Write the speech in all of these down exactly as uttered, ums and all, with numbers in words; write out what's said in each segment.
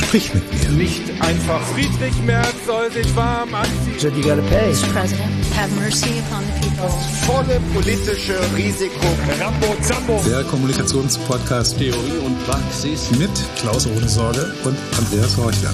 Sprich mit mir. Nicht einfach. Friedrich Merz soll sich warm anziehen. So you gotta pay. Mister President, have mercy upon the people. Das volle politische Risiko. Rambo Zambo. Der Kommunikationspodcast Theorie und Praxis mit Klaus Ohnesorge und Andreas Horchler.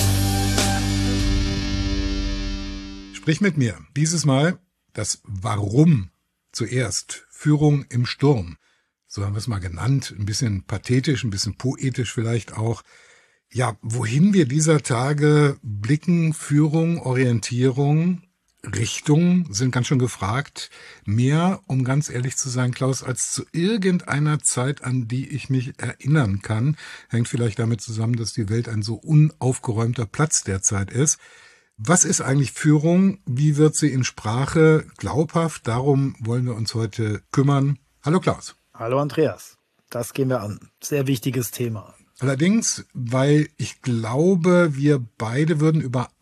Sprich mit mir. Dieses Mal das Warum zuerst. Führung im Sturm. So haben wir es mal genannt. Ein bisschen pathetisch, ein bisschen poetisch vielleicht auch. Ja, wohin wir dieser Tage blicken, Führung, Orientierung, Richtung sind ganz schön gefragt. Mehr, um ganz ehrlich zu sein, Klaus, als zu irgendeiner Zeit, an die ich mich erinnern kann. Hängt vielleicht damit zusammen, dass die Welt ein so unaufgeräumter Platz derzeit ist. Was ist eigentlich Führung? Wie wird sie in Sprache glaubhaft? Darum wollen wir uns heute kümmern. Hallo Klaus. Hallo Andreas. Das gehen wir an. Sehr wichtiges Thema. Allerdings, weil ich glaube, wir beide würden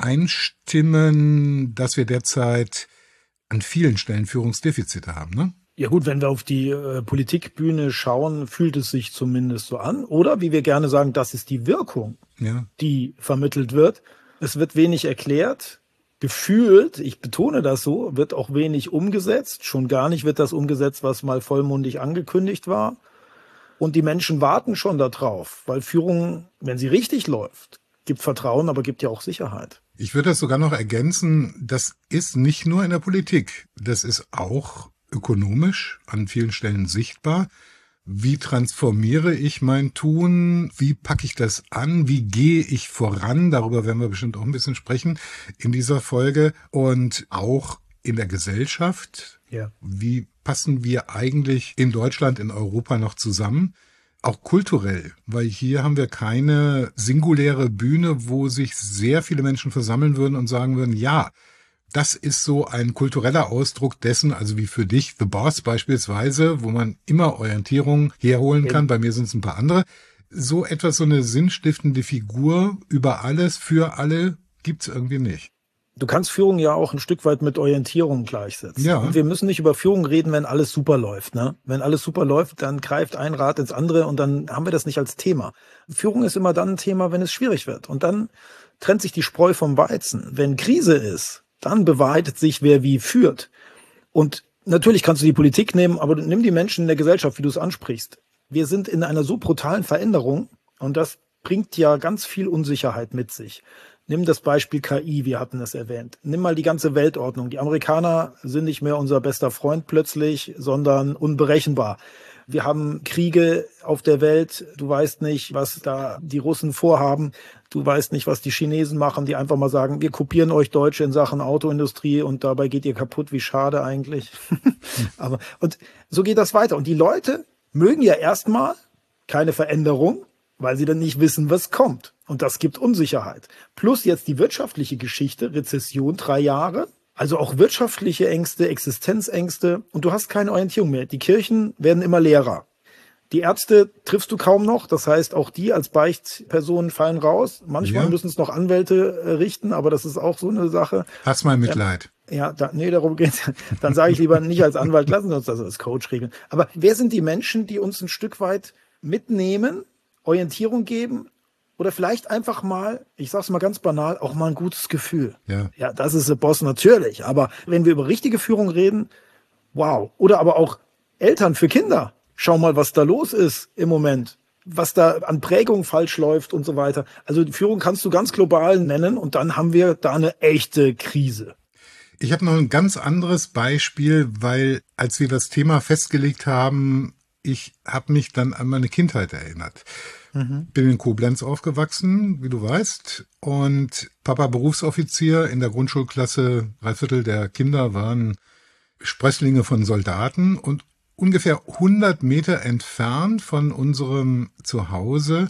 übereinstimmen, dass wir derzeit an vielen Stellen Führungsdefizite haben, ne? Ja gut, wenn wir auf die äh, Politikbühne schauen, fühlt es sich zumindest so an. Oder wie wir gerne sagen, das ist die Wirkung, Ja. die vermittelt wird. Es wird wenig erklärt. Gefühlt, ich betone das so, wird auch wenig umgesetzt. Schon gar nicht wird das umgesetzt, was mal vollmundig angekündigt war. Und die Menschen warten schon darauf, weil Führung, wenn sie richtig läuft, gibt Vertrauen, aber gibt ja auch Sicherheit. Ich würde das sogar noch ergänzen, das ist nicht nur in der Politik, das ist auch ökonomisch an vielen Stellen sichtbar. Wie transformiere ich mein Tun? Wie packe ich das an? Wie gehe ich voran? Darüber werden wir bestimmt auch ein bisschen sprechen in dieser Folge. Und auch in der Gesellschaft. Ja. Wie passen wir eigentlich in Deutschland, in Europa noch zusammen? Auch kulturell, weil hier haben wir keine singuläre Bühne, wo sich sehr viele Menschen versammeln würden und sagen würden, ja, das ist so ein kultureller Ausdruck dessen, also wie für dich The Boss beispielsweise, wo man immer Orientierung herholen kann. Bei mir sind es ein paar andere. So etwas, so eine sinnstiftende Figur über alles, für alle, gibt's irgendwie nicht. Du kannst Führung ja auch ein Stück weit mit Orientierung gleichsetzen. Ja. Und wir müssen nicht über Führung reden, wenn alles super läuft, ne? Wenn alles super läuft, dann greift ein Rad ins andere und dann haben wir das nicht als Thema. Führung ist immer dann ein Thema, wenn es schwierig wird. Und dann trennt sich die Spreu vom Weizen. Wenn Krise ist, dann bewahrheitet sich, wer wie führt. Und natürlich kannst du die Politik nehmen, aber nimm die Menschen in der Gesellschaft, wie du es ansprichst. Wir sind in einer so brutalen Veränderung und das bringt ja ganz viel Unsicherheit mit sich. Nimm das Beispiel K I, wir hatten es erwähnt. Nimm mal die ganze Weltordnung. Die Amerikaner sind nicht mehr unser bester Freund plötzlich, sondern unberechenbar. Wir haben Kriege auf der Welt. Du weißt nicht, was da die Russen vorhaben. Du weißt nicht, was die Chinesen machen, die einfach mal sagen, wir kopieren euch Deutsche in Sachen Autoindustrie und dabei geht ihr kaputt. Wie schade eigentlich. Aber, und so geht das weiter. Und die Leute mögen ja erstmal keine Veränderung, weil sie dann nicht wissen, was kommt. Und das gibt Unsicherheit. Plus jetzt die wirtschaftliche Geschichte, Rezession, drei Jahre. Also auch wirtschaftliche Ängste, Existenzängste. Und du hast keine Orientierung mehr. Die Kirchen werden immer leerer. Die Ärzte triffst du kaum noch. Das heißt, auch die als Beichtpersonen fallen raus. Manchmal Ja. müssen es noch Anwälte äh, richten, aber das ist auch so eine Sache. Hast mal Mitleid. Ja, da, nee, darum geht's. Dann sage ich lieber nicht als Anwalt, lassen Sie uns das als Coach regeln. Aber wer sind die Menschen, die uns ein Stück weit mitnehmen, Orientierung geben oder vielleicht einfach mal, ich sag's mal ganz banal, auch mal ein gutes Gefühl. Ja. Ja, das ist der Boss natürlich. Aber wenn wir über richtige Führung reden, wow. Oder aber auch Eltern für Kinder. Schau mal, was da los ist im Moment. Was da an Prägung falsch läuft und so weiter. Also die Führung kannst du ganz global nennen und dann haben wir da eine echte Krise. Ich habe noch ein ganz anderes Beispiel, weil als wir das Thema festgelegt haben, ich habe mich dann an meine Kindheit erinnert. Mhm. Bin in Koblenz aufgewachsen, wie du weißt, und Papa Berufsoffizier. In der Grundschulklasse, drei Viertel der Kinder waren Sprösslinge von Soldaten und ungefähr hundert Meter entfernt von unserem Zuhause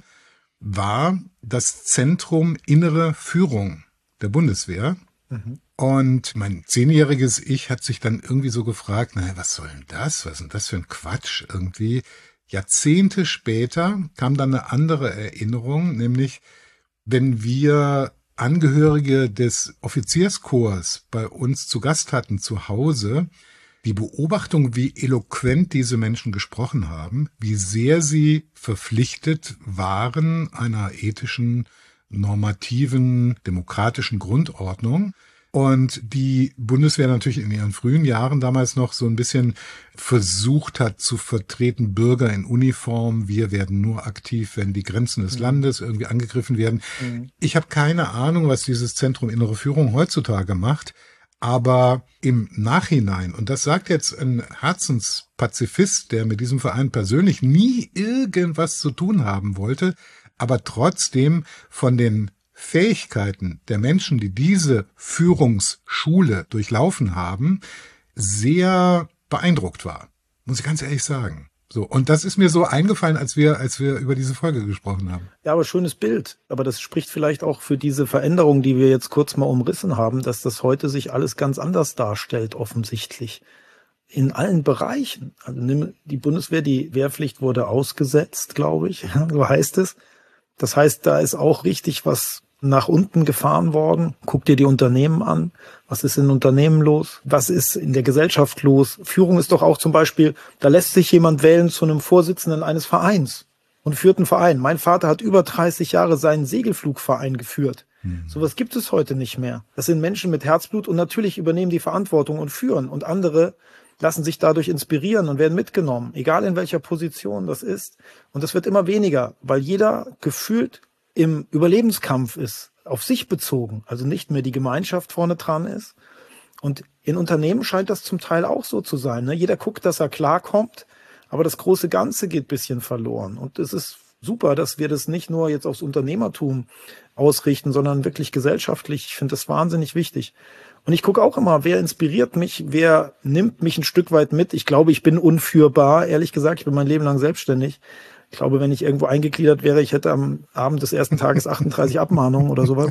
war das Zentrum Innere Führung der Bundeswehr. Mhm. Und mein zehnjähriges Ich hat sich dann irgendwie so gefragt, naja, was soll denn das? Was ist denn das für ein Quatsch irgendwie? Jahrzehnte später kam dann eine andere Erinnerung, nämlich wenn wir Angehörige des Offizierskorps bei uns zu Gast hatten zu Hause, die Beobachtung, wie eloquent diese Menschen gesprochen haben, wie sehr sie verpflichtet waren einer ethischen normativen, demokratischen Grundordnung. Und die Bundeswehr natürlich in ihren frühen Jahren damals noch so ein bisschen versucht hat zu vertreten, Bürger in Uniform, wir werden nur aktiv, wenn die Grenzen des Landes irgendwie angegriffen werden. Mhm. Ich habe keine Ahnung, was dieses Zentrum Innere Führung heutzutage macht, aber im Nachhinein, und das sagt jetzt ein Herzenspazifist, der mit diesem Verein persönlich nie irgendwas zu tun haben wollte, aber trotzdem von den Fähigkeiten der Menschen, die diese Führungsschule durchlaufen haben, sehr beeindruckt war. Muss ich ganz ehrlich sagen. So. Und das ist mir so eingefallen, als wir, als wir über diese Folge gesprochen haben. Ja, aber schönes Bild. Aber das spricht vielleicht auch für diese Veränderung, die wir jetzt kurz mal umrissen haben, dass das heute sich alles ganz anders darstellt, offensichtlich. In allen Bereichen. Also nimm die Bundeswehr, die Wehrpflicht wurde ausgesetzt, glaube ich. So heißt es. Das heißt, da ist auch richtig was nach unten gefahren worden. Guck dir die Unternehmen an. Was ist in Unternehmen los? Was ist in der Gesellschaft los? Führung ist doch auch zum Beispiel, da lässt sich jemand wählen zu einem Vorsitzenden eines Vereins und führt einen Verein. Mein Vater hat über dreißig Jahre seinen Segelflugverein geführt. Mhm. Sowas gibt es heute nicht mehr. Das sind Menschen mit Herzblut und natürlich übernehmen die Verantwortung und führen. Und andere lassen sich dadurch inspirieren und werden mitgenommen, egal in welcher Position das ist. Und das wird immer weniger, weil jeder gefühlt im Überlebenskampf ist, auf sich bezogen, also nicht mehr die Gemeinschaft vorne dran ist. Und in Unternehmen scheint das zum Teil auch so zu sein. Ne? Jeder guckt, dass er klarkommt, aber das große Ganze geht ein bisschen verloren. Und es ist super, dass wir das nicht nur jetzt aufs Unternehmertum ausrichten, sondern wirklich gesellschaftlich. Ich finde das wahnsinnig wichtig. Und ich gucke auch immer, wer inspiriert mich, wer nimmt mich ein Stück weit mit. Ich glaube, ich bin unführbar, ehrlich gesagt, ich bin mein Leben lang selbstständig. Ich glaube, wenn ich irgendwo eingegliedert wäre, ich hätte am Abend des ersten Tages achtunddreißig Abmahnungen oder sowas.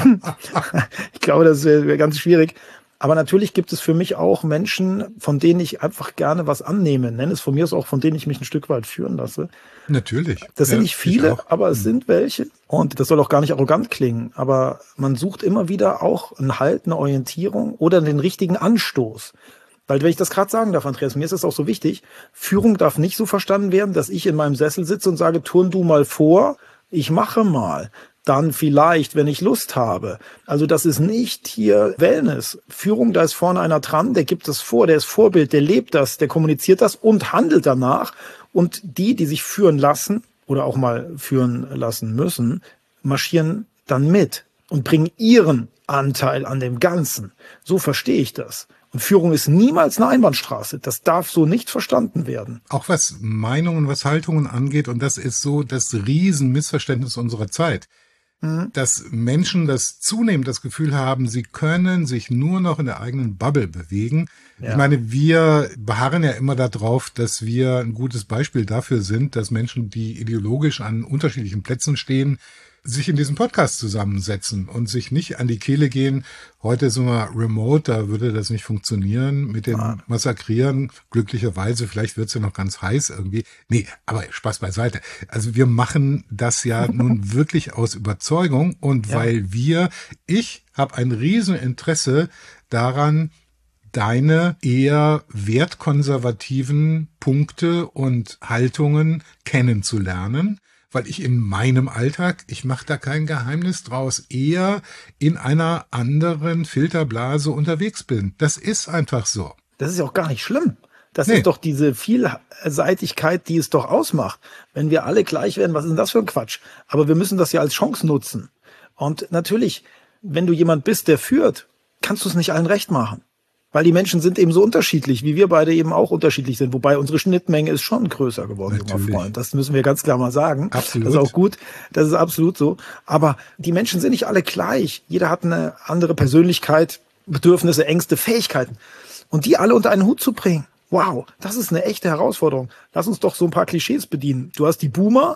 Ich glaube, das wäre wär ganz schwierig. Aber natürlich gibt es für mich auch Menschen, von denen ich einfach gerne was annehme. Nenn es von mir aus auch, von denen ich mich ein Stück weit führen lasse. Natürlich. Das sind ja nicht viele, aber es sind welche. Und das soll auch gar nicht arrogant klingen. Aber man sucht immer wieder auch einen Halt, eine Orientierung oder den richtigen Anstoß. Weil, wenn ich das gerade sagen darf, Andreas, mir ist das auch so wichtig, Führung darf nicht so verstanden werden, dass ich in meinem Sessel sitze und sage, turn du mal vor, ich mache mal. Dann vielleicht, wenn ich Lust habe. Also das ist nicht hier Wellness. Führung, da ist vorne einer dran, der gibt das vor, der ist Vorbild, der lebt das, der kommuniziert das und handelt danach. Und die, die sich führen lassen oder auch mal führen lassen müssen, marschieren dann mit und bringen ihren Anteil an dem Ganzen. So verstehe ich das. Und Führung ist niemals eine Einbahnstraße. Das darf so nicht verstanden werden. Auch was Meinungen, was Haltungen angeht, und das ist so das Riesenmissverständnis unserer Zeit, mhm. dass Menschen das zunehmend das Gefühl haben, sie können sich nur noch in der eigenen Bubble bewegen. Ja. Ich meine, wir beharren ja immer darauf, dass wir ein gutes Beispiel dafür sind, dass Menschen, die ideologisch an unterschiedlichen Plätzen stehen, sich in diesem Podcast zusammensetzen und sich nicht an die Kehle gehen. Heute sind wir remote, da würde das nicht funktionieren mit dem ja. Massakrieren. Glücklicherweise, vielleicht wird's ja noch ganz heiß irgendwie. Nee, aber Spaß beiseite. Also wir machen das ja nun wirklich aus Überzeugung und ja. weil wir, ich habe ein Rieseninteresse daran, deine eher wertkonservativen Punkte und Haltungen kennenzulernen. Weil ich in meinem Alltag, ich mache da kein Geheimnis draus, eher in einer anderen Filterblase unterwegs bin. Das ist einfach so. Das ist ja auch gar nicht schlimm. Das nee. ist doch diese Vielseitigkeit, die es doch ausmacht. Wenn wir alle gleich werden, was ist denn das für ein Quatsch? Aber wir müssen das ja als Chance nutzen. Und natürlich, wenn du jemand bist, der führt, kannst du es nicht allen recht machen. Weil die Menschen sind eben so unterschiedlich, wie wir beide eben auch unterschiedlich sind. Wobei unsere Schnittmenge ist schon größer geworden, junger Freund. Das müssen wir ganz klar mal sagen. Absolut. Das ist auch gut. Das ist absolut so. Aber die Menschen sind nicht alle gleich. Jeder hat eine andere Persönlichkeit, Bedürfnisse, Ängste, Fähigkeiten. Und die alle unter einen Hut zu bringen. Wow, das ist eine echte Herausforderung. Lass uns doch so ein paar Klischees bedienen. Du hast die Boomer,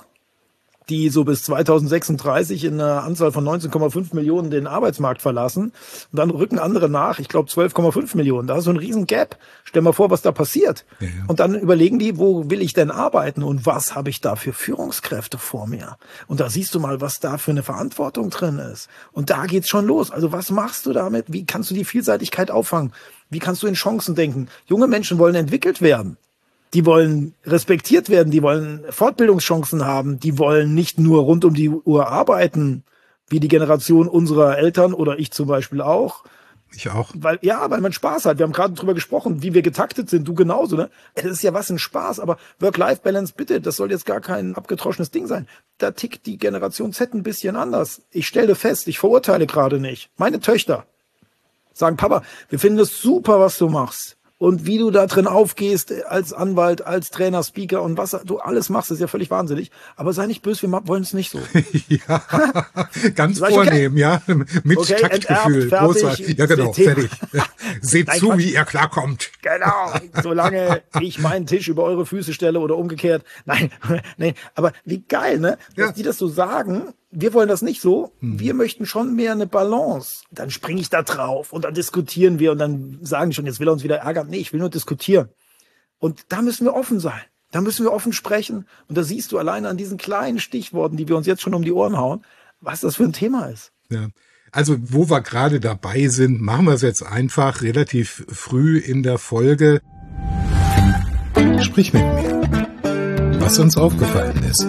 die so bis zweitausendsechsunddreißig in einer Anzahl von neunzehn Komma fünf Millionen den Arbeitsmarkt verlassen. Und dann rücken andere nach, ich glaube zwölf Komma fünf Millionen. Da ist so ein riesen Gap. Stell mal vor, was da passiert. Ja, ja. Und dann überlegen die, wo will ich denn arbeiten und was habe ich da für Führungskräfte vor mir? Und da siehst du mal, was da für eine Verantwortung drin ist. Und da geht's schon los. Also was machst du damit? Wie kannst du die Vielseitigkeit auffangen? Wie kannst du in Chancen denken? Junge Menschen wollen entwickelt werden. Die wollen respektiert werden, die wollen Fortbildungschancen haben, die wollen nicht nur rund um die Uhr arbeiten, wie die Generation unserer Eltern oder ich zum Beispiel auch. Ich auch. Weil, ja, weil man Spaß hat. Wir haben gerade drüber gesprochen, wie wir getaktet sind, du genauso, ne? Das ist ja was ein Spaß, aber Work-Life-Balance, bitte, das soll jetzt gar kein abgetroschenes Ding sein. Da tickt die Generation Z ein bisschen anders. Ich stelle fest, ich verurteile gerade nicht. Meine Töchter sagen, Papa, wir finden es super, was du machst. Und wie du da drin aufgehst als Anwalt, als Trainer, Speaker und was du alles machst, ist ja völlig wahnsinnig. Aber sei nicht böse, wir wollen es nicht so. Ja, ganz Sag ich, vornehm, okay. ja, mit Okay, Taktgefühl. enterbt, Großartig. Ja, genau, Thema. fertig. Seht Nein, zu, Quatsch. wie ihr klarkommt. Genau, solange ich meinen Tisch über eure Füße stelle oder umgekehrt. Nein, nein, aber wie geil, ne? Dass Ja. die das so sagen. Wir wollen das nicht so. Mhm. Wir möchten schon mehr eine Balance. Dann springe ich da drauf und dann diskutieren wir und dann sagen die schon, jetzt will er uns wieder ärgern. Nee, ich will nur diskutieren. Und da müssen wir offen sein. Da müssen wir offen sprechen. Und da siehst du alleine an diesen kleinen Stichworten, die wir uns jetzt schon um die Ohren hauen, was das für ein Thema ist. Ja. Also, wo wir gerade dabei sind, machen wir es jetzt einfach relativ früh in der Folge. Sprich mit mir, was uns aufgefallen ist.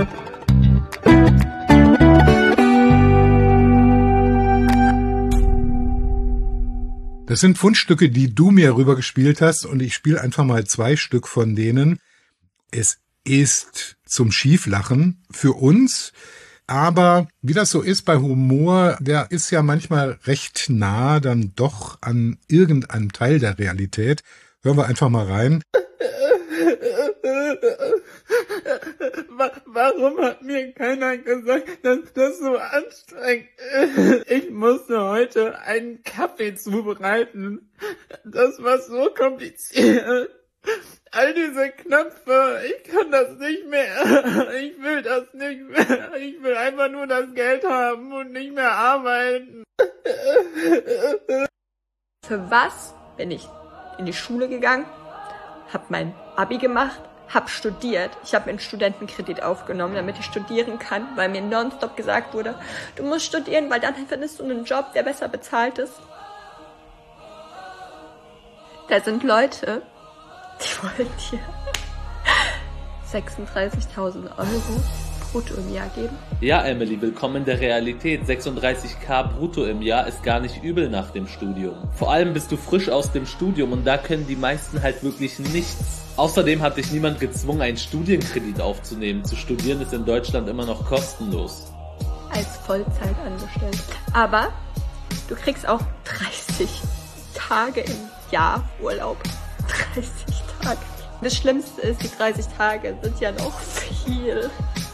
Das sind Fundstücke, die du mir rübergespielt hast, und ich spiele einfach mal zwei Stück von denen. Es ist zum Schieflachen für uns, aber wie das so ist bei Humor, der ist ja manchmal recht nah dann doch an irgendeinem Teil der Realität. Hören wir einfach mal rein. Warum hat mir keiner gesagt, dass das so anstrengend ist? Ich musste heute einen Kaffee zubereiten. Das war so kompliziert. All diese Knöpfe, ich kann das nicht mehr. Ich will das nicht mehr. Ich will einfach nur das Geld haben und nicht mehr arbeiten. Für was bin ich in die Schule gegangen, hab mein Abi gemacht, hab studiert. Ich habe einen Studentenkredit aufgenommen, damit ich studieren kann, weil mir nonstop gesagt wurde, du musst studieren, weil dann findest du einen Job, der besser bezahlt ist. Da sind Leute, die wollen dir sechsunddreißigtausend Euro brutto im Jahr geben. Ja, Emily, willkommen in der Realität. sechsunddreißigtausend brutto im Jahr ist gar nicht übel nach dem Studium. Vor allem bist du frisch aus dem Studium und da können die meisten halt wirklich nichts. Außerdem hat dich niemand gezwungen, einen Studienkredit aufzunehmen. Zu studieren ist in Deutschland immer noch kostenlos. Als Vollzeit angestellt. Aber du kriegst auch dreißig Tage im Jahr Urlaub. dreißig Tage. Das Schlimmste ist, die dreißig Tage sind ja noch viel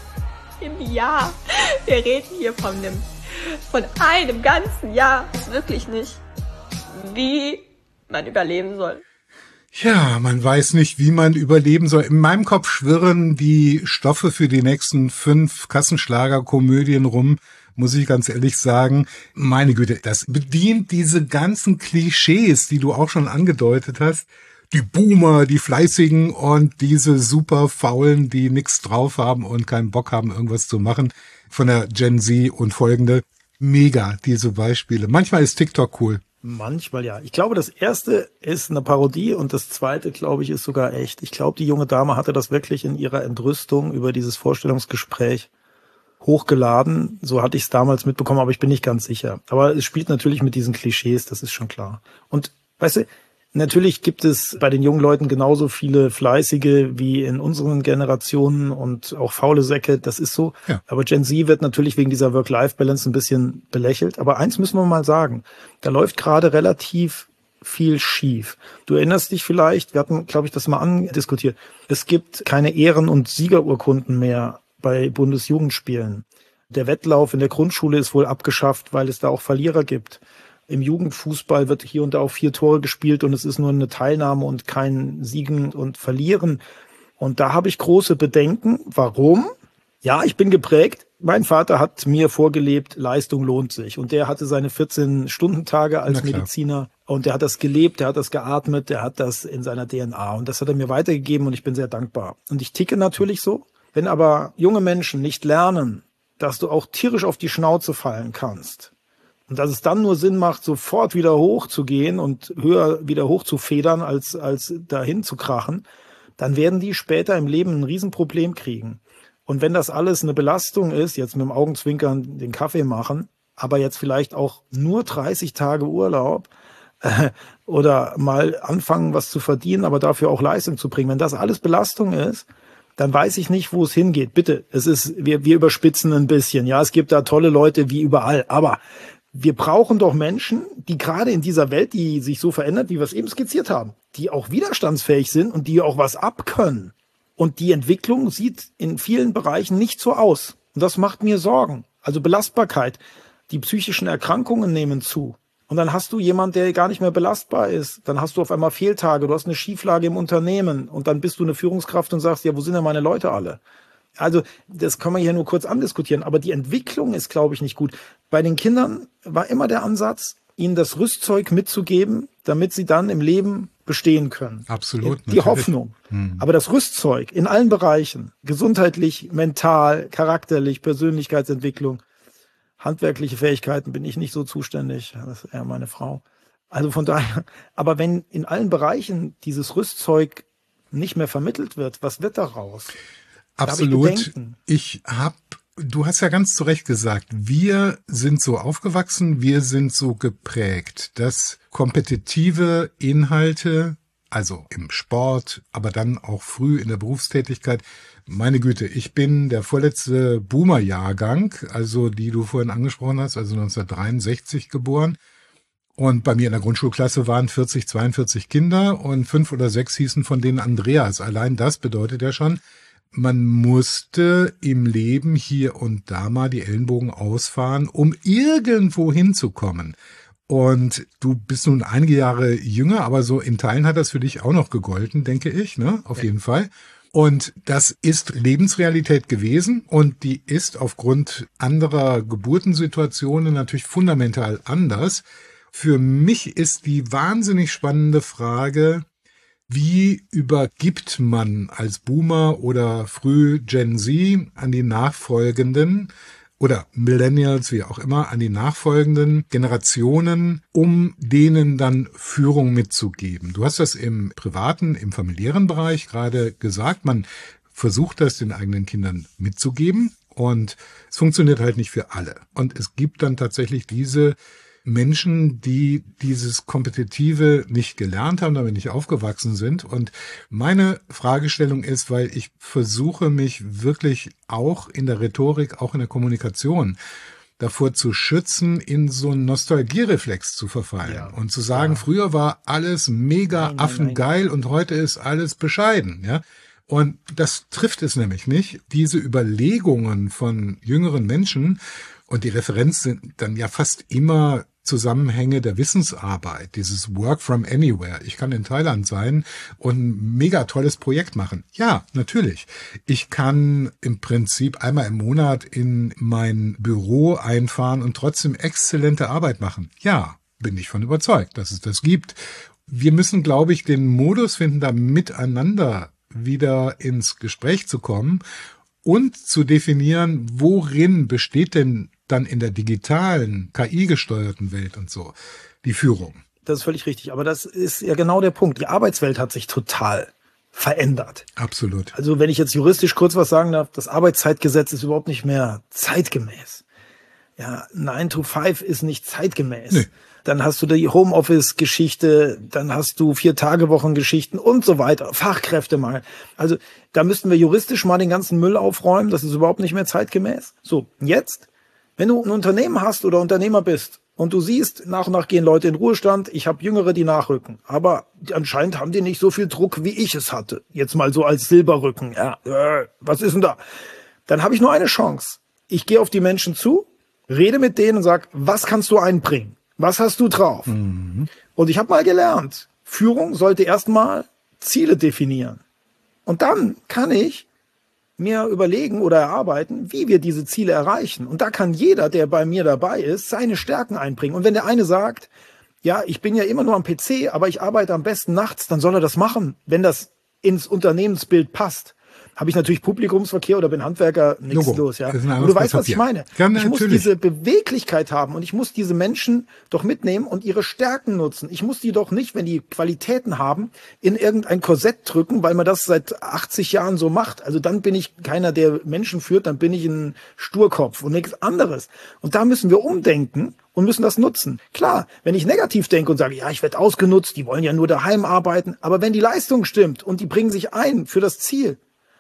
im Jahr. Wir reden hier von einem, von einem ganzen Jahr. Wirklich nicht, wie man überleben soll. Ja, man weiß nicht, wie man überleben soll. In meinem Kopf schwirren die Stoffe für die nächsten fünf Kassenschlager-Komödien rum, muss ich ganz ehrlich sagen. Meine Güte, das bedient diese ganzen Klischees, die du auch schon angedeutet hast. Die Boomer, die Fleißigen und diese super Faulen, die nichts drauf haben und keinen Bock haben, irgendwas zu machen. Von der Gen Z und folgende. Mega, diese Beispiele. Manchmal ist TikTok cool. Manchmal ja. Ich glaube, das erste ist eine Parodie und das zweite, glaube ich, ist sogar echt. Ich glaube, die junge Dame hatte das wirklich in ihrer Entrüstung über dieses Vorstellungsgespräch hochgeladen. So hatte ich es damals mitbekommen, aber ich bin nicht ganz sicher. Aber es spielt natürlich mit diesen Klischees, das ist schon klar. Und weißt du, natürlich gibt es bei den jungen Leuten genauso viele Fleißige wie in unseren Generationen und auch faule Säcke, das ist so. Ja. Aber Gen Z wird natürlich wegen dieser Work-Life-Balance ein bisschen belächelt. Aber eins müssen wir mal sagen, da läuft gerade relativ viel schief. Du erinnerst dich vielleicht, wir hatten, glaube ich, das mal andiskutiert, es gibt keine Ehren- und Siegerurkunden mehr bei Bundesjugendspielen. Der Wettlauf in der Grundschule ist wohl abgeschafft, weil es da auch Verlierer gibt. Im Jugendfußball wird hier und da auch vier Tore gespielt und es ist nur eine Teilnahme und kein Siegen und Verlieren. Und da habe ich große Bedenken. Warum? Ja, ich bin geprägt. Mein Vater hat mir vorgelebt, Leistung lohnt sich. Und der hatte seine vierzehn-Stunden-Tage als Mediziner. Und der hat das gelebt, der hat das geatmet, der hat das in seiner D N A. Und das hat er mir weitergegeben und ich bin sehr dankbar. Und ich ticke natürlich so. Wenn aber junge Menschen nicht lernen, dass du auch tierisch auf die Schnauze fallen kannst, und dass es dann nur Sinn macht, sofort wieder hochzugehen und höher wieder hochzufedern, als, als dahin zu krachen, dann werden die später im Leben ein Riesenproblem kriegen. Und wenn das alles eine Belastung ist, jetzt mit dem Augenzwinkern den Kaffee machen, aber jetzt vielleicht auch nur dreißig Tage Urlaub äh, oder mal anfangen, was zu verdienen, aber dafür auch Leistung zu bringen. Wenn das alles Belastung ist, dann weiß ich nicht, wo es hingeht. Bitte, es ist, wir, wir überspitzen ein bisschen. Ja, es gibt da tolle Leute wie überall, aber wir brauchen doch Menschen, die gerade in dieser Welt, die sich so verändert, wie wir es eben skizziert haben, die auch widerstandsfähig sind und die auch was abkönnen. Und die Entwicklung sieht in vielen Bereichen nicht so aus. Und das macht mir Sorgen. Also Belastbarkeit. Die psychischen Erkrankungen nehmen zu. Und dann hast du jemand, der gar nicht mehr belastbar ist. Dann hast du auf einmal Fehltage, du hast eine Schieflage im Unternehmen. Und dann bist du eine Führungskraft und sagst, ja, wo sind denn meine Leute alle? Also das kann man hier nur kurz andiskutieren. Aber die Entwicklung ist, glaube ich, nicht gut. Bei den Kindern war immer der Ansatz, ihnen das Rüstzeug mitzugeben, damit sie dann im Leben bestehen können. Absolut. Die natürlich. Hoffnung. Hm. Aber das Rüstzeug in allen Bereichen, gesundheitlich, mental, charakterlich, Persönlichkeitsentwicklung, handwerkliche Fähigkeiten bin ich nicht so zuständig. Das ist eher meine Frau. Also von daher, aber wenn in allen Bereichen dieses Rüstzeug nicht mehr vermittelt wird, was wird daraus? Absolut. Ich habe, du hast ja ganz zu Recht gesagt, wir sind so aufgewachsen, wir sind so geprägt, dass kompetitive Inhalte, also im Sport, aber dann auch früh in der Berufstätigkeit, meine Güte, ich bin der vorletzte Boomer-Jahrgang, also die du vorhin angesprochen hast, also neunzehnhundertdreiundsechzig geboren. Und bei mir in der Grundschulklasse waren vierzig, zweiundvierzig Kinder und fünf oder sechs hießen von denen Andreas. Allein das bedeutet ja schon, man musste im Leben hier und da mal die Ellenbogen ausfahren, um irgendwo hinzukommen. Und du bist nun einige Jahre jünger, aber so in Teilen hat das für dich auch noch gegolten, denke ich, ne? Auf jeden Fall. Und das ist Lebensrealität gewesen und die ist aufgrund anderer Geburtensituationen natürlich fundamental anders. Für mich ist die wahnsinnig spannende Frage, wie übergibt man als Boomer oder früh Gen Z an die nachfolgenden oder Millennials, wie auch immer, an die nachfolgenden Generationen, um denen dann Führung mitzugeben. Du hast das im privaten, im familiären Bereich gerade gesagt. Man versucht das den eigenen Kindern mitzugeben und es funktioniert halt nicht für alle. Und es gibt dann tatsächlich diese Menschen, die dieses Kompetitive nicht gelernt haben, damit nicht aufgewachsen sind. Und meine Fragestellung ist, weil ich versuche mich wirklich auch in der Rhetorik, auch in der Kommunikation davor zu schützen, in so einen Nostalgiereflex zu verfallen ja, und zu sagen, ja. früher war alles mega nein, nein, affengeil nein. und heute ist alles bescheiden, ja. Und das trifft es nämlich nicht. Diese Überlegungen von jüngeren Menschen und die Referenz sind dann ja fast immer Zusammenhänge der Wissensarbeit, dieses Work from Anywhere. Ich kann in Thailand sein und ein mega tolles Projekt machen. Ja, natürlich. Ich kann im Prinzip einmal im Monat in mein Büro einfahren und trotzdem exzellente Arbeit machen. Ja, bin ich von überzeugt, dass es das gibt. Wir müssen, glaube ich, den Modus finden, da miteinander wieder ins Gespräch zu kommen und zu definieren, worin besteht denn dann in der digitalen, K I-gesteuerten Welt und so die Führung. Das ist völlig richtig. Aber das ist ja genau der Punkt. Die Arbeitswelt hat sich total verändert. Absolut. Also wenn ich jetzt juristisch kurz was sagen darf, das Arbeitszeitgesetz ist überhaupt nicht mehr zeitgemäß. Ja, nine to five ist nicht zeitgemäß. Nee. Dann hast du die Homeoffice-Geschichte, dann hast du Vier-Tage-Wochen-Geschichten und so weiter, Fachkräftemangel. Also da müssten wir juristisch mal den ganzen Müll aufräumen, das ist überhaupt nicht mehr zeitgemäß. So, jetzt, wenn du ein Unternehmen hast oder Unternehmer bist und du siehst, nach und nach gehen Leute in Ruhestand, ich habe Jüngere, die nachrücken, aber anscheinend haben die nicht so viel Druck, wie ich es hatte. Jetzt mal so als Silberrücken, ja, äh, was ist denn da? Dann habe ich nur eine Chance. Ich gehe auf die Menschen zu, rede mit denen und sag, was kannst du einbringen? Was hast du drauf? Mhm. Und ich habe mal gelernt, Führung sollte erstmal Ziele definieren. Und dann kann ich mir überlegen oder erarbeiten, wie wir diese Ziele erreichen. Und da kann jeder, der bei mir dabei ist, seine Stärken einbringen. Und wenn der eine sagt, ja, ich bin ja immer nur am P C, aber ich arbeite am besten nachts, dann soll er das machen, wenn das ins Unternehmensbild passt. habe ich natürlich Publikumsverkehr oder bin Handwerker, nichts Logo. los. Ja. Ist ein Und anderes du weißt, Blatt was ich Papier. meine. Ja, ich muss natürlich. diese Beweglichkeit haben und ich muss diese Menschen doch mitnehmen und ihre Stärken nutzen. Ich muss die doch nicht, wenn die Qualitäten haben, in irgendein Korsett drücken, weil man das seit achtzig Jahren so macht. Also dann bin ich keiner, der Menschen führt, dann bin ich ein Sturkopf und nichts anderes. Und da müssen wir umdenken und müssen das nutzen. Klar, wenn ich negativ denke und sage, ja, ich werde ausgenutzt, die wollen ja nur daheim arbeiten, aber wenn die Leistung stimmt und die bringen sich ein für das Ziel,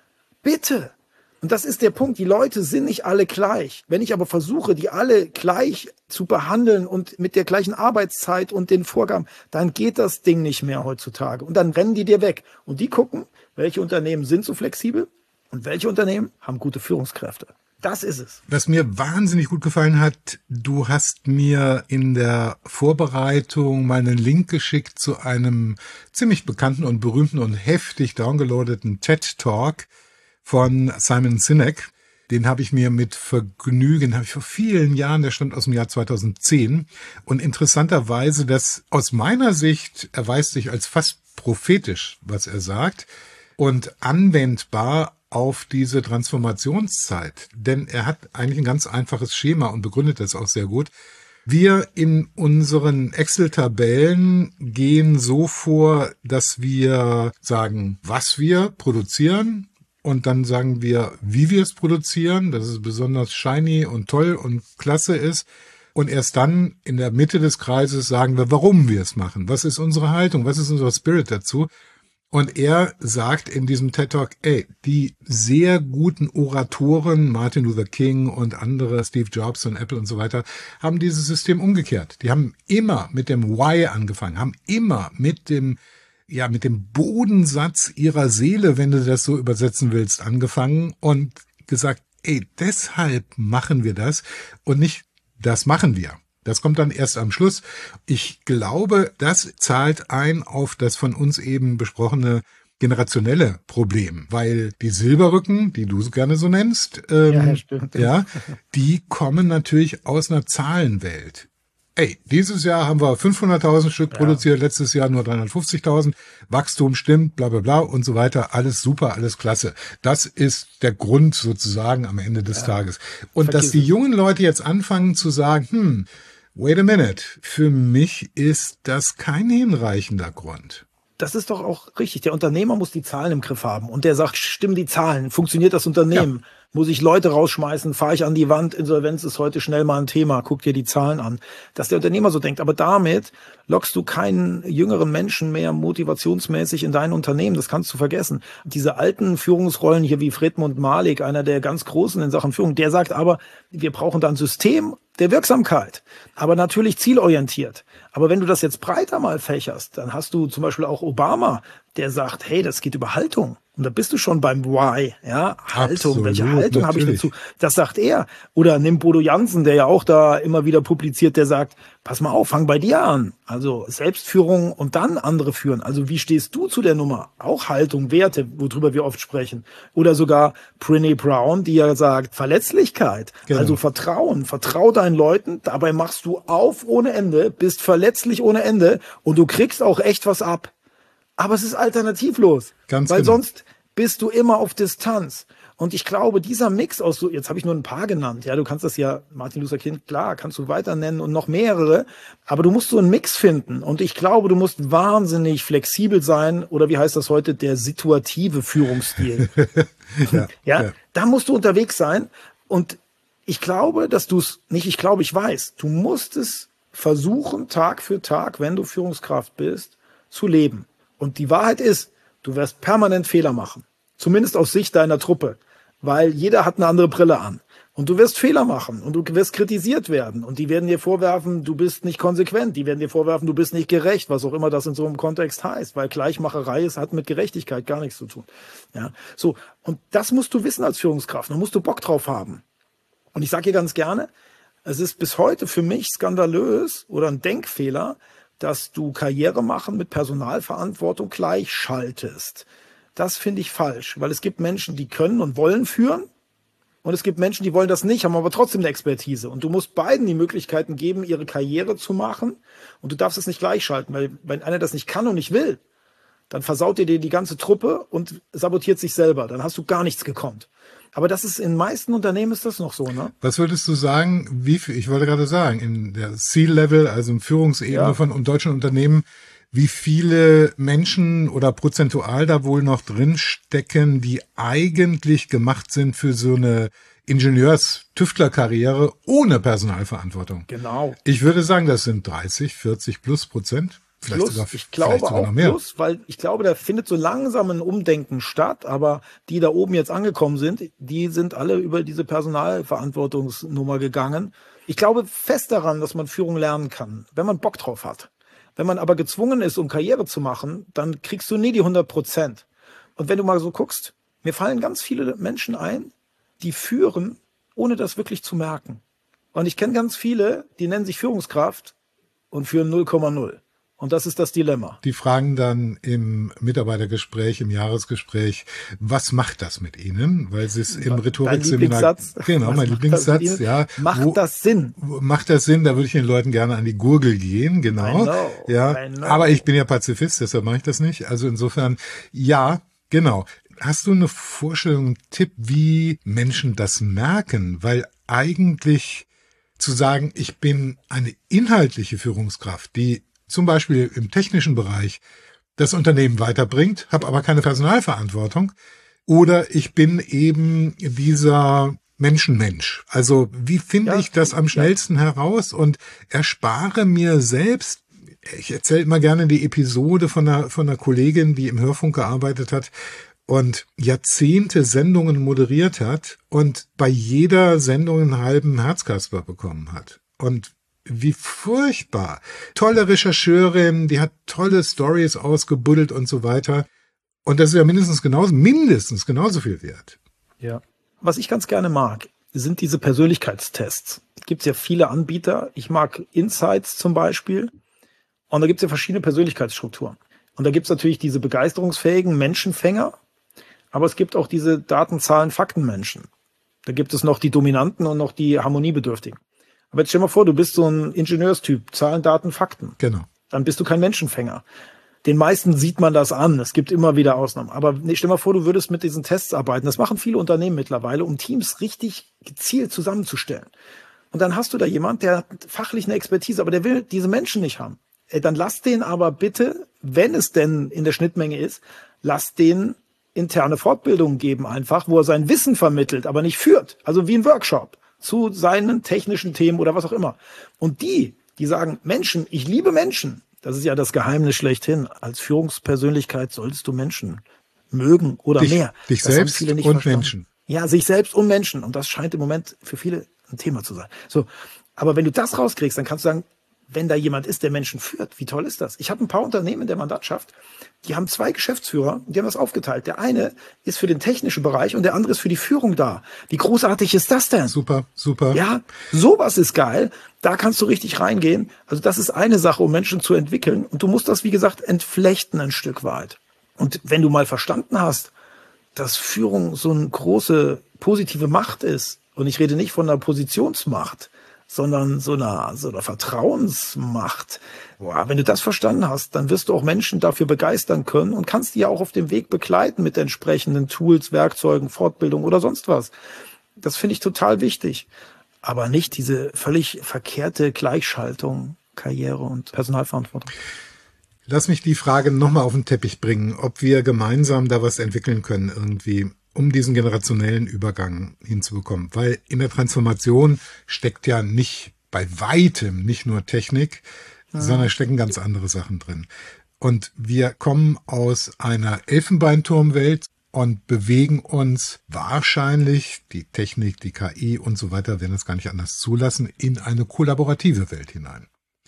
bitte. Und das ist der Punkt, die Leute sind nicht alle gleich. Wenn ich aber versuche, die alle gleich zu behandeln und mit der gleichen Arbeitszeit und den Vorgaben, dann geht das Ding nicht mehr heutzutage. Und dann rennen die dir weg. Und die gucken, welche Unternehmen sind so flexibel und welche Unternehmen haben gute Führungskräfte. Das ist es. Was mir wahnsinnig gut gefallen hat, du hast mir in der Vorbereitung mal einen Link geschickt zu einem ziemlich bekannten und berühmten und heftig downgeloadeten TED-Talk von Simon Sinek. Den habe ich mir mit Vergnügen, habe ich vor vielen Jahren, der stammt aus dem Jahr zweitausendzehn. Und interessanterweise, das aus meiner Sicht erweist sich als fast prophetisch, was er sagt, und anwendbar auf diese Transformationszeit. Denn er hat eigentlich ein ganz einfaches Schema und begründet das auch sehr gut. Wir in unseren Excel-Tabellen gehen so vor, dass wir sagen, was wir produzieren, und dann sagen wir, wie wir es produzieren, dass es besonders shiny und toll und klasse ist. Und erst dann in der Mitte des Kreises sagen wir, warum wir es machen. Was ist unsere Haltung? Was ist unser Spirit dazu? Und er sagt in diesem TED-Talk, ey, die sehr guten Oratoren, Martin Luther King und andere, Steve Jobs und Apple und so weiter, haben dieses System umgekehrt. Die haben immer mit dem Why angefangen, haben immer mit dem, ja, mit dem Bodensatz ihrer Seele, wenn du das so übersetzen willst, angefangen und gesagt, ey, deshalb machen wir das und nicht, das machen wir. Das kommt dann erst am Schluss. Ich glaube, das zahlt ein auf das von uns eben besprochene generationelle Problem, weil die Silberrücken, die du gerne so nennst, ähm, Ja, stimmt. ja, die kommen natürlich aus einer Zahlenwelt. Ey, dieses Jahr haben wir fünfhunderttausend Stück Ja. produziert, letztes Jahr nur dreihundertfünfzigtausend. Wachstum stimmt, bla bla bla und so weiter. Alles super, alles klasse. Das ist der Grund sozusagen am Ende des Ja. Tages. Und Vergiss dass die es. jungen Leute jetzt anfangen zu sagen, hm, wait a minute, für mich ist das kein hinreichender Grund. Das ist doch auch richtig. Der Unternehmer muss die Zahlen im Griff haben. Und der sagt, stimmen die Zahlen? Funktioniert das Unternehmen? Muss ich Leute rausschmeißen? Fahre ich an die Wand? Insolvenz ist heute schnell mal ein Thema. Guck dir die Zahlen an. Dass der Unternehmer so denkt. Aber damit lockst du keinen jüngeren Menschen mehr motivationsmäßig in dein Unternehmen. Das kannst du vergessen. Diese alten Führungsrollen hier wie Fredmund Malik, einer der ganz Großen in Sachen Führung, der sagt aber, wir brauchen da ein System der Wirksamkeit, aber natürlich zielorientiert. Aber wenn du das jetzt breiter mal fächerst, dann hast du zum Beispiel auch Obama, der sagt, hey, das geht über Haltung. Und da bist du schon beim Why, ja, Haltung. Absolut, Welche Haltung habe ich natürlich. dazu? Das sagt er. Oder nimm Bodo Jansen, der ja auch da immer wieder publiziert, der sagt, pass mal auf, fang bei dir an. Also Selbstführung und dann andere führen. Also wie stehst du zu der Nummer? Auch Haltung, Werte, worüber wir oft sprechen. Oder sogar Brené Brown, die ja sagt, Verletzlichkeit. Genau. Also Vertrauen. Vertrau deinen Leuten. Dabei machst du auf ohne Ende, bist verletzlich ohne Ende und du kriegst auch echt was ab. Aber es ist alternativlos. Ganz weil genau. sonst bist du immer auf Distanz. Und ich glaube, dieser Mix aus so, jetzt habe ich nur ein paar genannt, ja, du kannst das ja, Martin Luther King, klar, kannst du weiter nennen und noch mehrere, aber du musst so einen Mix finden. Und ich glaube, du musst wahnsinnig flexibel sein, oder wie heißt das heute, der situative Führungsstil. Ja, ja, ja. da musst du unterwegs sein. Und ich glaube, dass du es, nicht ich glaube, ich weiß, du musst es versuchen, Tag für Tag, wenn du Führungskraft bist, zu leben. Und die Wahrheit ist, du wirst permanent Fehler machen. Zumindest aus Sicht deiner Truppe. Weil jeder hat eine andere Brille an. Und du wirst Fehler machen und du wirst kritisiert werden. Und die werden dir vorwerfen, du bist nicht konsequent. Die werden dir vorwerfen, du bist nicht gerecht, was auch immer das in so einem Kontext heißt. Weil Gleichmacherei ist, hat mit Gerechtigkeit gar nichts zu tun. Ja, so. Und das musst du wissen als Führungskraft. Da musst du Bock drauf haben. Und ich sage hier ganz gerne, es ist bis heute für mich skandalös oder ein Denkfehler, dass du Karriere machen mit Personalverantwortung gleichschaltest. Das finde ich falsch, weil es gibt Menschen, die können und wollen führen und es gibt Menschen, die wollen das nicht, haben aber trotzdem eine Expertise. Und du musst beiden die Möglichkeiten geben, ihre Karriere zu machen und du darfst es nicht gleichschalten, weil wenn einer das nicht kann und nicht will, dann versaut ihr dir die ganze Truppe und sabotiert sich selber. Dann hast du gar nichts gekonnt. Aber das ist in meisten Unternehmen ist das noch so, ne? Was würdest du sagen, wie viel, ich wollte gerade sagen, in der C-Level, also in Führungsebene ja. von deutschen Unternehmen, wie viele Menschen oder prozentual da wohl noch drin stecken, die eigentlich gemacht sind für so eine Ingenieurs-Tüftler-Karriere ohne Personalverantwortung? Genau. Ich würde sagen, das sind dreißig, vierzig plus Prozent. Vielleicht plus, sogar, ich glaube vielleicht sogar auch noch mehr. Plus, weil ich glaube, da findet so langsam ein Umdenken statt, aber die da oben jetzt angekommen sind, die sind alle über diese Personalverantwortungsnummer gegangen. Ich glaube fest daran, dass man Führung lernen kann, wenn man Bock drauf hat. Wenn man aber gezwungen ist, um Karriere zu machen, dann kriegst du nie die hundert Prozent. Und wenn du mal so guckst, mir fallen ganz viele Menschen ein, die führen, ohne das wirklich zu merken. Und ich kenne ganz viele, die nennen sich Führungskraft und führen null Komma null. Und das ist das Dilemma. Die fragen dann im Mitarbeitergespräch, im Jahresgespräch, was macht das mit Ihnen? Weil sie es im Rhetorikseminar... Genau, mein Lieblingssatz, ja. Macht wo, das Sinn? Macht das Sinn? Da würde ich den Leuten gerne an die Gurgel gehen, genau. I know, ja. I know. Aber ich bin ja Pazifist, deshalb mache ich das nicht. Also insofern, ja, genau. Hast du eine Vorstellung, einen Tipp, wie Menschen das merken? Weil eigentlich zu sagen, ich bin eine inhaltliche Führungskraft, die zum Beispiel im technischen Bereich das Unternehmen weiterbringt, habe aber keine Personalverantwortung, oder ich bin eben dieser Menschenmensch. Also wie finde ja, ich das am schnellsten ja. heraus und erspare mir selbst, ich erzähle immer gerne die Episode von einer, von einer Kollegin, die im Hörfunk gearbeitet hat und Jahrzehnte Sendungen moderiert hat und bei jeder Sendung einen halben Herzkasper bekommen hat. Und wie furchtbar. Tolle Rechercheurin, die hat tolle Stories ausgebuddelt und so weiter. Und das ist ja mindestens genauso, mindestens genauso viel wert. Ja. Was ich ganz gerne mag, sind diese Persönlichkeitstests. Gibt es ja viele Anbieter. Ich mag Insights zum Beispiel. Und da gibt es ja verschiedene Persönlichkeitsstrukturen. Und da gibt es natürlich diese begeisterungsfähigen Menschenfänger. Aber es gibt auch diese Daten, Zahlen, Faktenmenschen. Da gibt es noch die Dominanten und noch die Harmoniebedürftigen. Aber jetzt stell mal vor, du bist so ein Ingenieurstyp, Zahlen, Daten, Fakten. Genau. Dann bist du kein Menschenfänger. Den meisten sieht man das an. Es gibt immer wieder Ausnahmen. Aber nee, stell mal vor, du würdest mit diesen Tests arbeiten. Das machen viele Unternehmen mittlerweile, um Teams richtig gezielt zusammenzustellen. Und dann hast du da jemand, der hat fachlich eine Expertise, aber der will diese Menschen nicht haben. Dann lass den aber bitte, wenn es denn in der Schnittmenge ist, lass den interne Fortbildungen geben einfach, wo er sein Wissen vermittelt, aber nicht führt. Also wie ein Workshop zu seinen technischen Themen oder was auch immer. Und die, die sagen, Menschen, ich liebe Menschen, das ist ja das Geheimnis schlechthin. Als Führungspersönlichkeit solltest du Menschen mögen oder dich, mehr. Dich das selbst und verstanden. Menschen. Ja, sich selbst und Menschen. Und das scheint im Moment für viele ein Thema zu sein. So, aber wenn du das rauskriegst, dann kannst du sagen, wenn da jemand ist, der Menschen führt, wie toll ist das? Ich habe ein paar Unternehmen in der Mandatschaft, die haben zwei Geschäftsführer, die haben das aufgeteilt. Der eine ist für den technischen Bereich und der andere ist für die Führung da. Wie großartig ist das denn? Super, super. Ja, sowas ist geil. Da kannst du richtig reingehen. Also das ist eine Sache, um Menschen zu entwickeln. Und du musst das, wie gesagt, entflechten ein Stück weit. Und wenn du mal verstanden hast, dass Führung so eine große positive Macht ist, und ich rede nicht von einer Positionsmacht, sondern so einer, so einer Vertrauensmacht. Boah, wenn du das verstanden hast, dann wirst du auch Menschen dafür begeistern können und kannst die ja auch auf dem Weg begleiten mit entsprechenden Tools, Werkzeugen, Fortbildung oder sonst was. Das finde ich total wichtig. Aber nicht diese völlig verkehrte Gleichschaltung, Karriere und Personalverantwortung. Lass mich die Frage nochmal auf den Teppich bringen, ob wir gemeinsam da was entwickeln können irgendwie, um diesen generationellen Übergang hinzubekommen. Weil in der Transformation steckt ja nicht bei weitem nicht nur Technik, ja. sondern stecken ganz andere Sachen drin. Und wir kommen aus einer Elfenbeinturmwelt und bewegen uns wahrscheinlich, die Technik, die K I und so weiter werden es gar nicht anders zulassen, in eine kollaborative Welt hinein.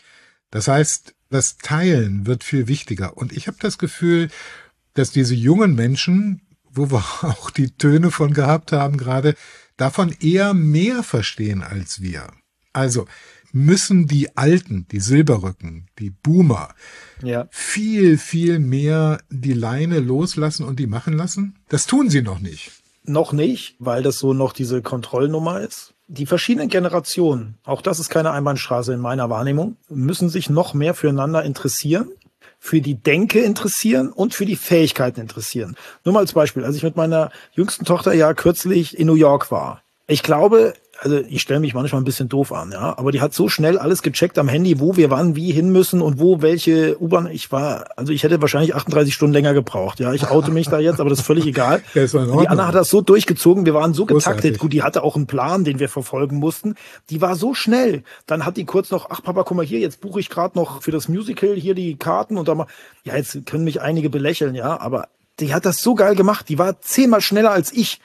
Das heißt, das Teilen wird viel wichtiger. Und ich habe das Gefühl, dass diese jungen Menschen, wo wir auch die Töne von gehabt haben gerade, davon eher mehr verstehen als wir. Also müssen die Alten, die Silberrücken, die Boomer, ja. viel, viel mehr die Leine loslassen und die machen lassen? Das tun sie noch nicht. Noch nicht, weil das so noch diese Kontrollnummer ist. Die verschiedenen Generationen, auch das ist keine Einbahnstraße in meiner Wahrnehmung, müssen sich noch mehr füreinander interessieren. für die Denke interessieren und für die Fähigkeiten interessieren. Nur mal als Beispiel, als ich mit meiner jüngsten Tochter ja kürzlich in New York war. Ich glaube, also ich stelle mich manchmal ein bisschen doof an, ja, aber die hat so schnell alles gecheckt am Handy, wo wir wann wie hin müssen und wo welche U-Bahn. Ich war, also ich hätte wahrscheinlich achtunddreißig Stunden länger gebraucht, ja. Ich oute mich da jetzt, aber das ist völlig egal. Ja, ist in Ordnung. Die Anna hat das so durchgezogen, wir waren so getaktet. Großartig. Gut, die hatte auch einen Plan, den wir verfolgen mussten. Die war so schnell. Dann hat die kurz noch, ach Papa, guck mal hier, jetzt buche ich gerade noch für das Musical hier die Karten und dann mal, ja, jetzt können mich einige belächeln, ja, aber die hat das so geil gemacht. Die war zehnmal schneller als ich.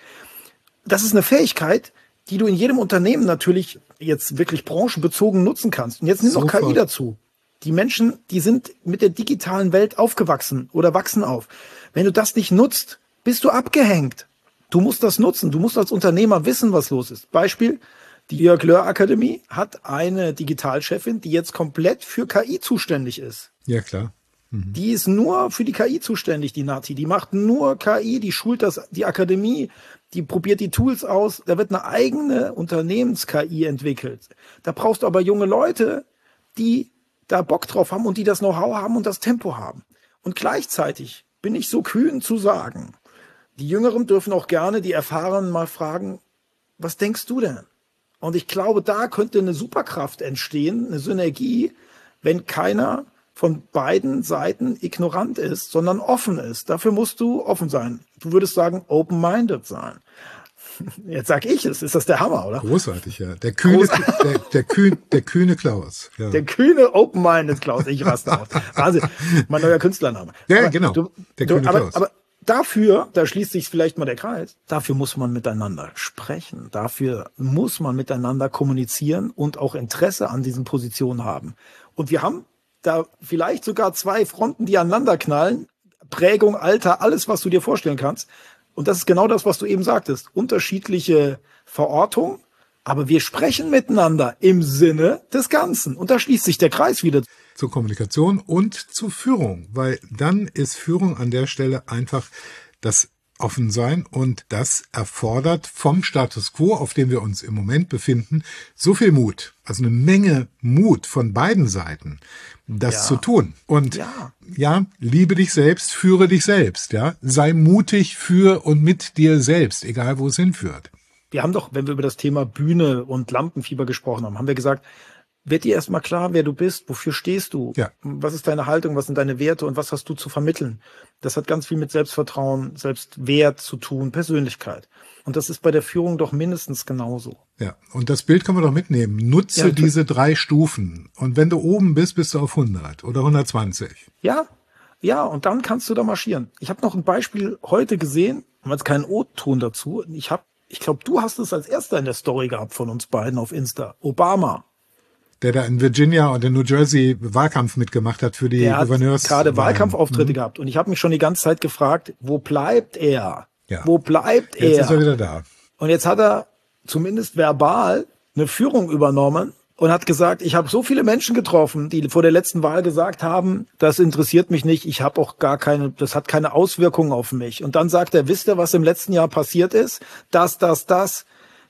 Das ist eine Fähigkeit, die du in jedem Unternehmen natürlich jetzt wirklich branchenbezogen nutzen kannst. Und jetzt nimm noch K I dazu. Die Menschen, die sind mit der digitalen Welt aufgewachsen oder wachsen auf. Wenn du das nicht nutzt, bist du abgehängt. Du musst das nutzen. Du musst als Unternehmer wissen, was los ist. Beispiel, die Jörg Löhr Akademie hat eine Digitalchefin, die jetzt komplett für K I zuständig ist. Ja, klar. Mhm. Die ist nur für die K I zuständig, die Nati. Die macht nur K I, die schult das, die Akademie, die probiert die Tools aus. Da wird eine eigene Unternehmens-K I entwickelt. Da brauchst du aber junge Leute, die da Bock drauf haben und die das Know-how haben und das Tempo haben. Und gleichzeitig bin ich so kühn zu sagen, die Jüngeren dürfen auch gerne die Erfahrenen mal fragen, was denkst du denn? Und ich glaube, da könnte eine Superkraft entstehen, eine Synergie, wenn keiner von beiden Seiten ignorant ist, sondern offen ist. Dafür musst du offen sein. Du würdest sagen, open-minded sein. Jetzt sag ich es. Ist das der Hammer, oder? Großartig, ja. Der kühne, der, der, kühn, der kühne Klaus. Ja. Der kühne open-minded Klaus. Ich raste aus. Wahnsinn. Mein neuer Künstlername. Ja, aber genau. Du, der du, kühne aber, Klaus. aber dafür, da schließt sich vielleicht mal der Kreis, dafür muss man miteinander sprechen. Dafür muss man miteinander kommunizieren und auch Interesse an diesen Positionen haben. Und wir haben da vielleicht sogar zwei Fronten, die aneinander knallen. Prägung, Alter, alles, was du dir vorstellen kannst. Und das ist genau das, was du eben sagtest. Unterschiedliche Verortung, aber wir sprechen miteinander im Sinne des Ganzen. Und da schließt sich der Kreis wieder. Zur Kommunikation und zur Führung, weil dann ist Führung an der Stelle einfach das Offensein und das erfordert vom Status quo, auf dem wir uns im Moment befinden, so viel Mut, also eine Menge Mut von beiden Seiten, das Ja. zu tun. Und Ja. ja, liebe dich selbst, führe dich selbst, ja, sei mutig für und mit dir selbst, egal wo es hinführt. Wir haben doch, wenn wir über das Thema Bühne und Lampenfieber gesprochen haben, haben wir gesagt, wird dir erstmal klar, wer du bist, wofür stehst du, Ja. was ist deine Haltung, was sind deine Werte und was hast du zu vermitteln. Das hat ganz viel mit Selbstvertrauen, Selbstwert zu tun, Persönlichkeit. Und das ist bei der Führung doch mindestens genauso. Ja, und das Bild können wir doch mitnehmen. Nutze Ja, diese drei Stufen. Und wenn du oben bist, bist du auf hundert oder hundertzwanzig. Ja, ja, und dann kannst du da marschieren. Ich habe noch ein Beispiel heute gesehen, haben jetzt keinen O-Ton dazu. Ich habe, ich glaube, du hast es als erster in der Story gehabt von uns beiden auf Insta. Obama. Der da in Virginia und in New Jersey Wahlkampf mitgemacht hat für die Der hat Gouverneurs. gerade Wahlkampfauftritte gehabt. Und ich habe mich schon die ganze Zeit gefragt, wo bleibt er? Ja. Wo bleibt er? Jetzt ist er wieder da. Und jetzt hat er zumindest verbal eine Führung übernommen und hat gesagt, ich habe so viele Menschen getroffen, die vor der letzten Wahl gesagt haben, das interessiert mich nicht, ich habe auch gar keine, das hat keine Auswirkungen auf mich. Und dann sagt er, wisst ihr, was im letzten Jahr passiert ist? Das, das, das.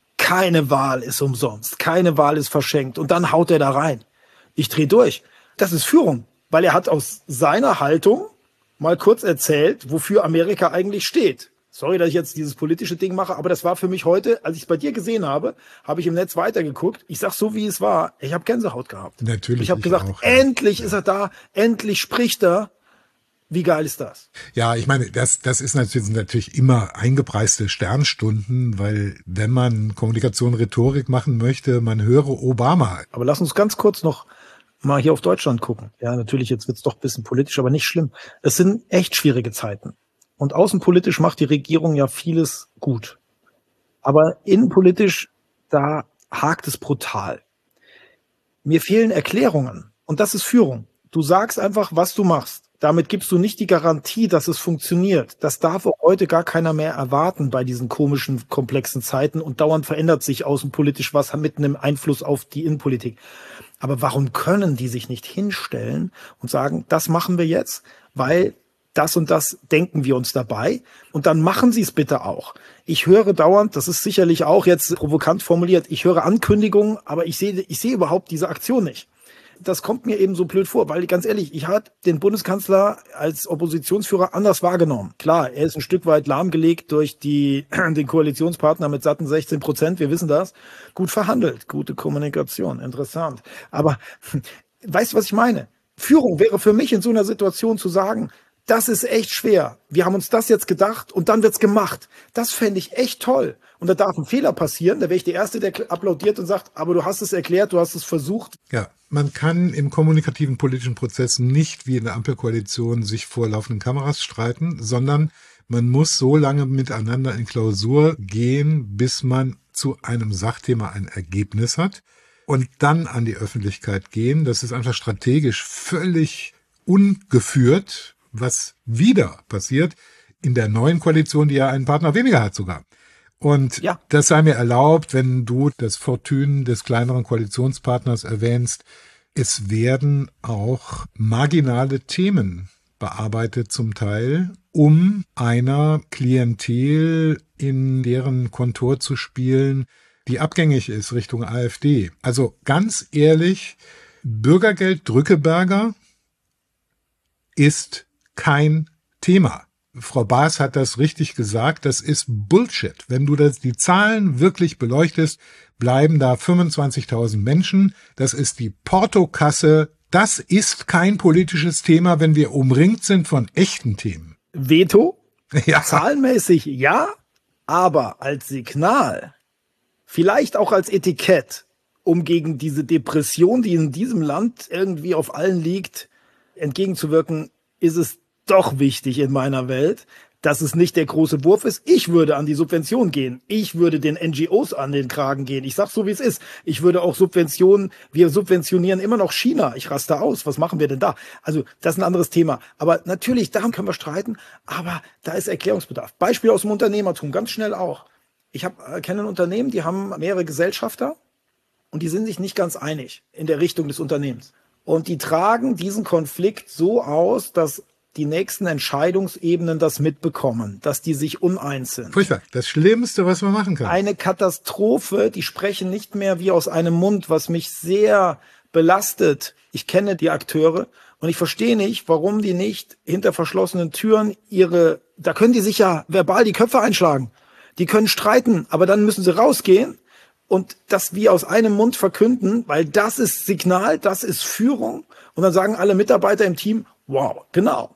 Keine Wahl ist umsonst, keine Wahl ist verschenkt. Und dann haut er da rein. Ich drehe durch. Das ist Führung, weil er hat aus seiner Haltung mal kurz erzählt, wofür Amerika eigentlich steht. Sorry, dass ich jetzt dieses politische Ding mache, aber das war für mich heute, als ich es bei dir gesehen habe, habe ich im Netz weitergeguckt. Ich sag so, wie es war. Ich habe Gänsehaut gehabt. Natürlich, Ich habe ich gesagt, auch, ja. endlich ist er da, endlich spricht er. Wie geil ist das? Ja, ich meine, das, das ist natürlich, natürlich immer eingepreiste Sternstunden, weil wenn man Kommunikation, Rhetorik machen möchte, man höre Obama. Aber lass uns ganz kurz noch mal hier auf Deutschland gucken. Ja, natürlich, jetzt wird's doch ein bisschen politisch, aber nicht schlimm. Es sind echt schwierige Zeiten. Und außenpolitisch macht die Regierung ja vieles gut. Aber innenpolitisch, da hakt es brutal. Mir fehlen Erklärungen. Und das ist Führung. Du sagst einfach, was du machst. Damit gibst du nicht die Garantie, dass es funktioniert. Das darf auch heute gar keiner mehr erwarten bei diesen komischen, komplexen Zeiten. Und dauernd verändert sich außenpolitisch was mit einem Einfluss auf die Innenpolitik. Aber warum können die sich nicht hinstellen und sagen, das machen wir jetzt, weil das und das denken wir uns dabei. Und dann machen sie es bitte auch. Ich höre dauernd, das ist sicherlich auch jetzt provokant formuliert, ich höre Ankündigungen, aber ich sehe, ich sehe überhaupt diese Aktion nicht. das kommt mir eben so blöd vor, weil ganz ehrlich, ich habe den Bundeskanzler als Oppositionsführer anders wahrgenommen. Klar, er ist ein Stück weit lahmgelegt durch die, den Koalitionspartner mit satten sechzehn Prozent, wir wissen das. Gut verhandelt, gute Kommunikation, interessant. Aber weißt du, was ich meine? Führung wäre für mich in so einer Situation zu sagen, das ist echt schwer. Wir haben uns das jetzt gedacht und dann wird's gemacht. Das fände ich echt toll. Und da darf ein Fehler passieren. Da wäre ich der Erste, der applaudiert und sagt, aber du hast es erklärt, du hast es versucht. Ja, man kann im kommunikativen politischen Prozess nicht wie in der Ampelkoalition sich vor laufenden Kameras streiten, sondern man muss so lange miteinander in Klausur gehen, bis man zu einem Sachthema ein Ergebnis hat und dann an die Öffentlichkeit gehen. Das ist einfach strategisch völlig ungeführt, was wieder passiert in der neuen Koalition, die ja einen Partner weniger hat sogar. Und ja. Das sei mir erlaubt, wenn du das Fortune des kleineren Koalitionspartners erwähnst. Es werden auch marginale Themen bearbeitet zum Teil, um einer Klientel in deren Kontor zu spielen, die abgängig ist Richtung AfD. Also ganz ehrlich, Bürgergeld Drückeberger ist kein Thema. Frau Baas hat das richtig gesagt, das ist Bullshit. Wenn du das, die Zahlen wirklich beleuchtest, bleiben da fünfundzwanzigtausend Menschen. Das ist die Portokasse. Das ist kein politisches Thema, wenn wir umringt sind von echten Themen. Veto? Ja. Zahlenmäßig ja, aber als Signal, vielleicht auch als Etikett, um gegen diese Depression, die in diesem Land irgendwie auf allen liegt, entgegenzuwirken, ist es doch wichtig in meiner Welt, dass es nicht der große Wurf ist. Ich würde an die Subvention gehen. Ich würde den N G Os an den Kragen gehen. Ich sag's so, wie es ist. Ich würde auch Subventionen, wir subventionieren immer noch China. Ich raste aus. Was machen wir denn da? Also, das ist ein anderes Thema. Aber natürlich, daran können wir streiten. Aber da ist Erklärungsbedarf. Beispiel aus dem Unternehmertum, ganz schnell auch. Ich hab, kenne ein Unternehmen, die haben mehrere Gesellschafter und die sind sich nicht ganz einig in der Richtung des Unternehmens. Und die tragen diesen Konflikt so aus, dass die nächsten Entscheidungsebenen das mitbekommen, dass die sich uneins sind. Furchtbar. Das Schlimmste, was man machen kann. Eine Katastrophe, die sprechen nicht mehr wie aus einem Mund, was mich sehr belastet. Ich kenne die Akteure und ich verstehe nicht, warum die nicht hinter verschlossenen Türen ihre, da können die sich ja verbal die Köpfe einschlagen. Die können streiten, aber dann müssen sie rausgehen und das wie aus einem Mund verkünden, weil das ist Signal, das ist Führung. Und dann sagen alle Mitarbeiter im Team, wow, genau.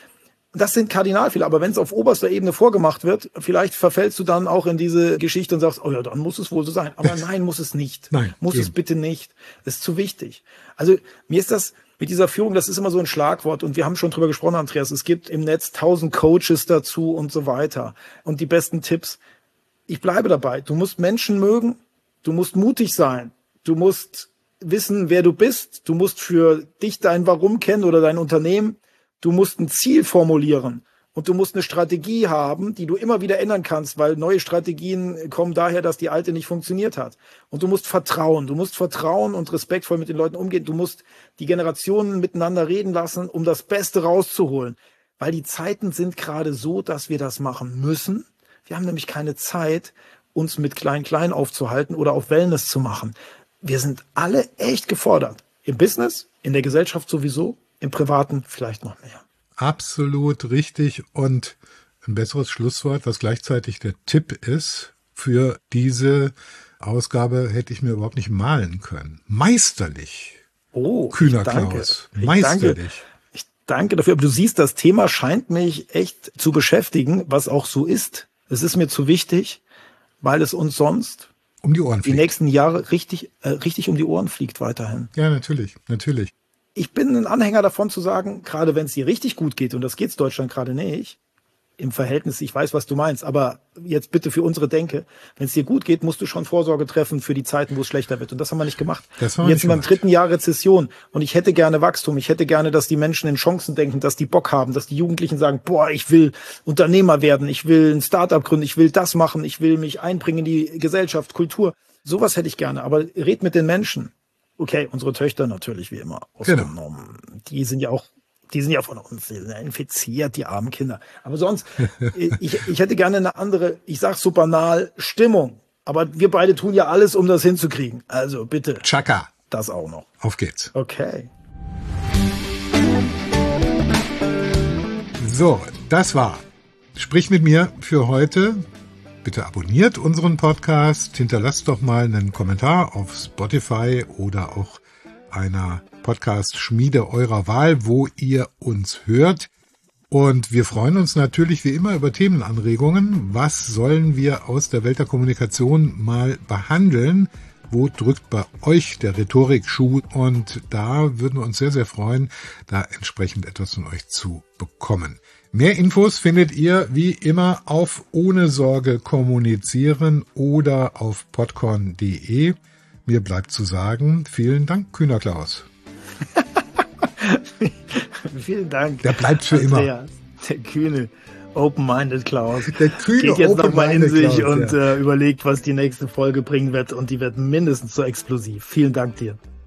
Das sind Kardinalfehler, aber wenn es auf oberster Ebene vorgemacht wird, vielleicht verfällst du dann auch in diese Geschichte und sagst, oh ja, dann muss es wohl so sein. Aber nein, muss es nicht. Nein, muss eben. es bitte nicht. Das ist zu wichtig. Also mir ist das mit dieser Führung, das ist immer so ein Schlagwort und wir haben schon drüber gesprochen, Andreas, es gibt im Netz tausend Coaches dazu und so weiter und die besten Tipps. Ich bleibe dabei. Du musst Menschen mögen, du musst mutig sein, du musst wissen, wer du bist, du musst für dich dein Warum kennen oder dein Unternehmen. Du musst ein Ziel formulieren und du musst eine Strategie haben, die du immer wieder ändern kannst, weil neue Strategien kommen daher, dass die alte nicht funktioniert hat. Und du musst vertrauen. Du musst vertrauen und respektvoll mit den Leuten umgehen. Du musst die Generationen miteinander reden lassen, um das Beste rauszuholen. Weil die Zeiten sind gerade so, dass wir das machen müssen. Wir haben nämlich keine Zeit, uns mit Klein-Klein aufzuhalten oder auf Wellness zu machen. Wir sind alle echt gefordert. Im Business, in der Gesellschaft sowieso. Im Privaten vielleicht noch mehr. Absolut richtig und ein besseres Schlusswort, was gleichzeitig der Tipp ist für diese Ausgabe, hätte ich mir überhaupt nicht malen können. Meisterlich. Oh, Kühner danke. Klaus. Ich Meisterlich. Danke. Ich danke dafür. Aber du siehst, das Thema scheint mich echt zu beschäftigen, was auch so ist. Es ist mir zu wichtig, weil es uns sonst um die Ohren fliegt. Die nächsten Jahre richtig, äh, richtig um die Ohren fliegt weiterhin. Ja, natürlich, natürlich. Ich bin ein Anhänger davon zu sagen, gerade wenn es dir richtig gut geht, und das geht's Deutschland gerade nicht, im Verhältnis, ich weiß, was du meinst, aber jetzt bitte für unsere Denke, wenn es dir gut geht, musst du schon Vorsorge treffen für die Zeiten, wo es schlechter wird. Und das haben wir nicht gemacht. Das haben wir jetzt nicht sind wir im gemacht. dritten Jahr Rezession und ich hätte gerne Wachstum. Ich hätte gerne, dass die Menschen in Chancen denken, dass die Bock haben, dass die Jugendlichen sagen, boah, ich will Unternehmer werden, ich will ein Startup gründen, ich will das machen, ich will mich einbringen in die Gesellschaft, Kultur. Sowas hätte ich gerne, aber red mit den Menschen. Okay, unsere Töchter natürlich wie immer ausgenommen. Genau. Die sind ja auch, die sind ja von uns, die sind ja infiziert, die armen Kinder. Aber sonst, ich, ich hätte gerne eine andere, ich sag's so banal, Stimmung. Aber wir beide tun ja alles, um das hinzukriegen. Also bitte. Chaka. das auch noch. Auf geht's. Okay. So, das war Sprich mit mir für heute. Bitte abonniert unseren Podcast, hinterlasst doch mal einen Kommentar auf Spotify oder auch einer Podcast-Schmiede eurer Wahl, wo ihr uns hört. Und wir freuen uns natürlich wie immer über Themenanregungen. Was sollen wir aus der Welt der Kommunikation mal behandeln? Wo drückt bei euch der Rhetorikschuh? Und da würden wir uns sehr, sehr freuen, da entsprechend etwas von euch zu bekommen. Mehr Infos findet ihr wie immer auf ohne Sorge kommunizieren oder auf podcorn punkt de. Mir bleibt zu sagen, vielen Dank, Kühner Klaus. Vielen Dank. Der bleibt für Andreas, immer. Der kühne, open-minded Klaus. Der kühne, geht jetzt nochmal in sich Klaus, und ja. äh, überlegt, was die nächste Folge bringen wird. Und die wird mindestens so explosiv. Vielen Dank dir.